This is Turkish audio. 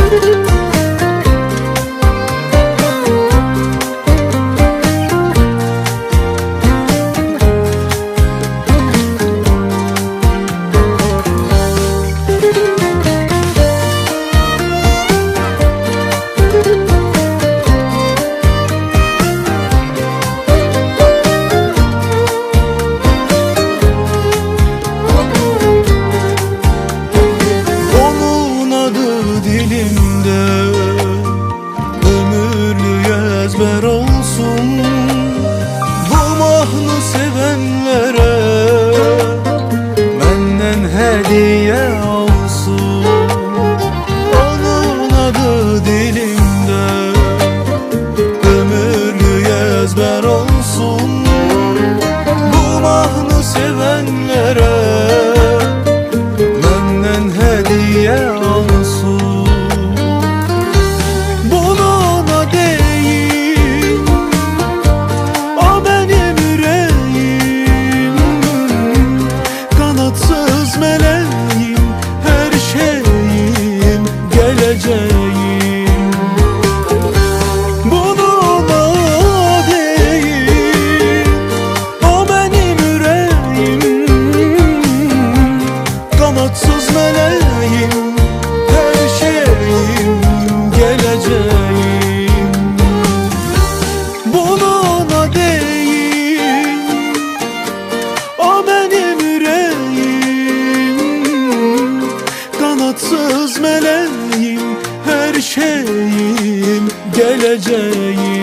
Ezber olsun bu mahnı sevenlere, benden hediye olsun. Onun adı dilimde, ömürlü ezber olsun bu mahnı sevenlere, benden hediye olsun. Bununla değil, o benim yüreğim, kanatsız meleğim, her şeyim, geleceğim. Bununla değil, o benim yüreğim, kanatsız meleğim, her şeyim, geleceğim.